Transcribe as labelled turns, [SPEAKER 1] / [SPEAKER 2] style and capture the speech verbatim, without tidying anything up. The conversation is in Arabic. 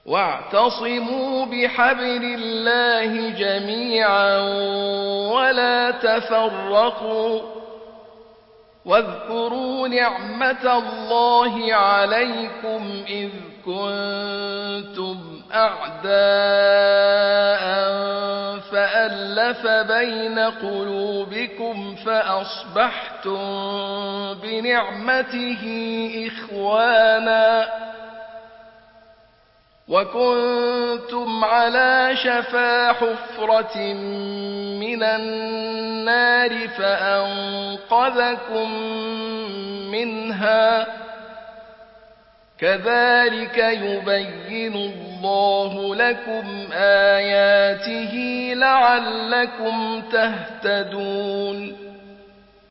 [SPEAKER 1] واعتصموا بحبل الله جميعا ولا تفرقوا واذكروا نعمة الله عليكم إذ كنتم أعداء فألف بين قلوبكم فأصبحتم بنعمته إخوانا وكنتم على شفا حفرة من النار فأنقذكم منها كذلك يبين الله لكم آياته لعلكم تهتدون